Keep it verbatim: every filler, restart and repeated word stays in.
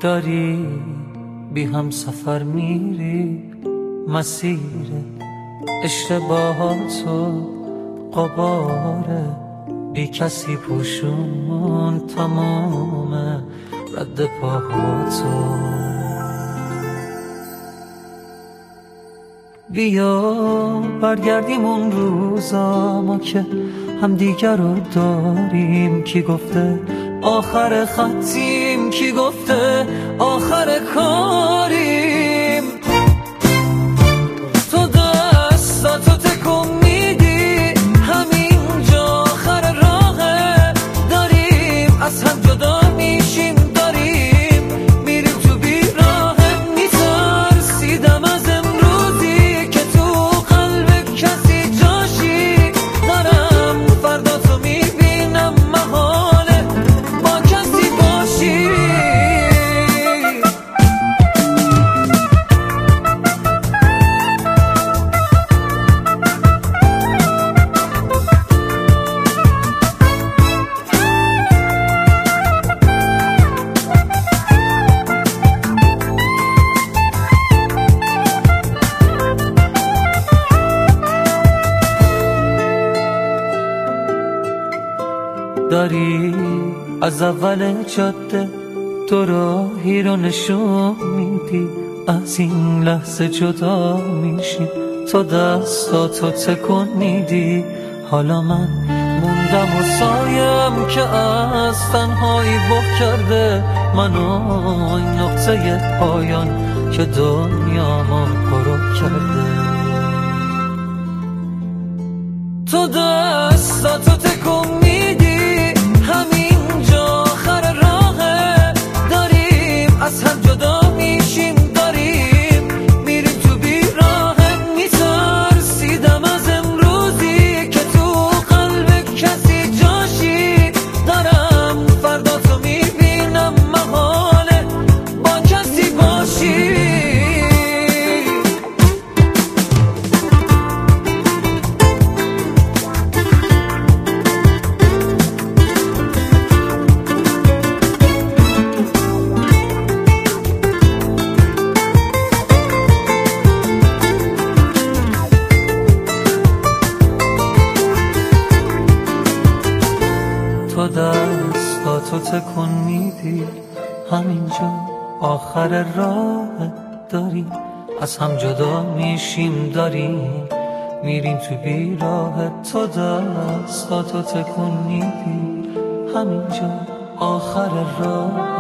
داری بی هم سفر میری، مسیر اشتباهاتو قباره، بی کسی پوشون تمام رد پاهاتو. بیا برگردیم اون روزا ما که هم دیگر رو داریم. کی گفته آخر خطیم، کی گفته آخر کاریم. تو دستاتو تکون میدی، همینجا آخر راهه. داریم از هم جدا میشیم، داریم میریم تو بیراهه. میترسیدم از امروزی که تو قلب کسی جاشی. دارم فردا تو میبینم محاله با کسی باشی. داری از اول جاده تو راهی رو نشون میدی، از این لحظه جدا میشیم. تو دستاتو تکون میدی، حالا من موندم و سایم که از تنهایی بغ کرده منو. این نقطه پایان که دنیامو غروب کرده. تو دستاتو تکون میدی، همینجا آخر راهه. داریم از هم جدا میشیم، داریم میریم تو بیراهه. میترسیدم از امروزی که تو قلب کسی جاشی. دارم فردا تو میبینم محاله با کسی باشی. تو دستاتو تکون میدی، همینجا آخر راه. داریم از هم جدا میشیم، داریم میریم تو بیراه. تو دستاتو تکون میدی، همینجا آخر راه.